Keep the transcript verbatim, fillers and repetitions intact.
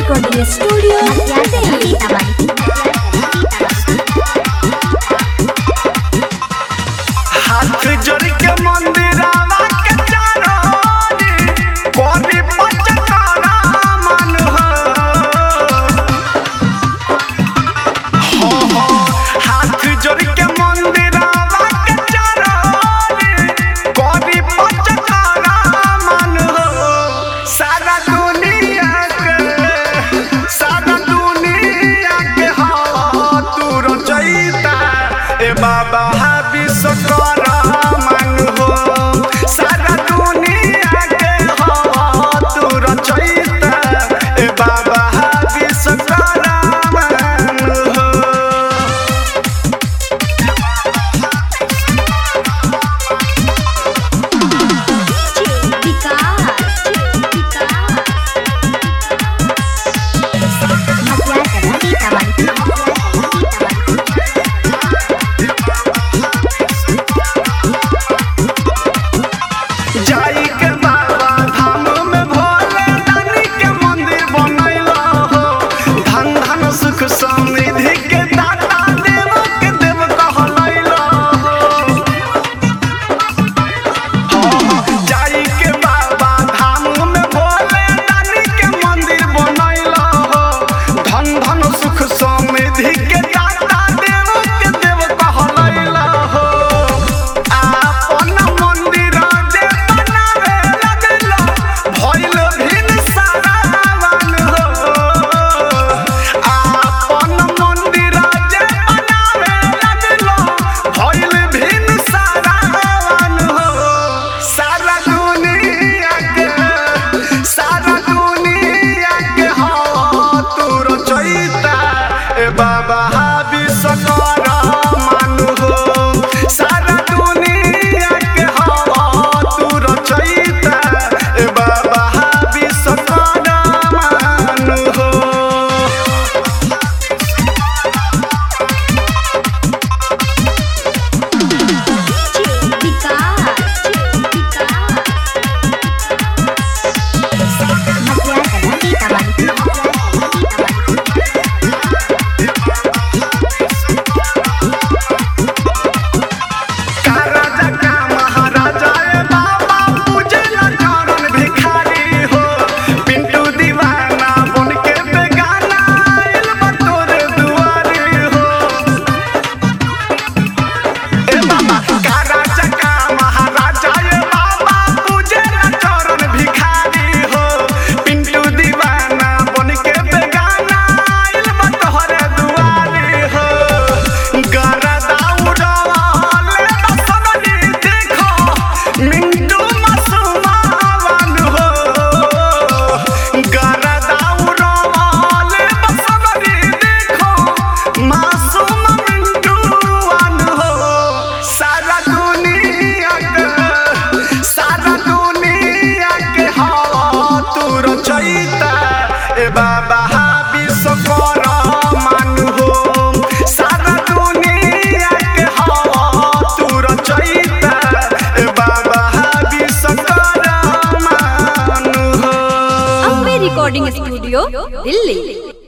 Recording studio हाथ जोड़ के मंदिरावा के चारों कोरी पचकारा मन हो हो हो हाथ जोड़ के मंदिरावा के चारों कोरी पचकारा मन हो सारा दुनिया के सारा दुनिया के हो तू रचयिता ए बाबा विश्वकर्मा मन हो सारा दुनिया के हो तू रचयिता ए बाबा विश्वकर्मा मन हो जाई के बाबा धाम में भोले दानी के मंदिर बनैला हो धन धन सुख समृद्धि के दाता देव के देव कहलैला हो जाई के बाबा धाम में भोले दानी के मंदिर बनैला हो धन धन सुख समृद्धि के दाता देव के देव कहलैला हो आपन मंदिर जे बनावे लगलो भइल भिन सारावन हो आपन मंदिर जे बनावे लगलो भइल भिन सारावन हो सारा दुनिया के सारा दुनिया के हो तू रचयिता ए बाबा विश्वकर्मा मन हो सारा दुनिया के हो तू रचयिता ए बाबा विश्वकर्मा मन हो का राजा का महाराजा ए बाबा पूजला चरण भिखारी हो पिंटू दीवाना बन के बेगाना आइल बा तोर दुआरी हो ए बाबा का राजा का महाराजा ए बाबा पूजला चरण भिखारी हो पिंटू दीवाना बन के बेगाना आइल बा तोहर दुआरी हो गरदा उड़ाले बसवनी देखो मिंटू मासूमान हो गरदा उड़ाले बसवनी देखो मासूम मिंटूआन हो सारा दुनिया के सारा दुनिया के हो तू रचयिता ए बाबा विश्वकर्मा मन हो सारा दुनिया के हो तू रचयिता ए बाबा विश्वकर्मा मन हो रिकॉर्डिंग स्टूडियो दिल्ली।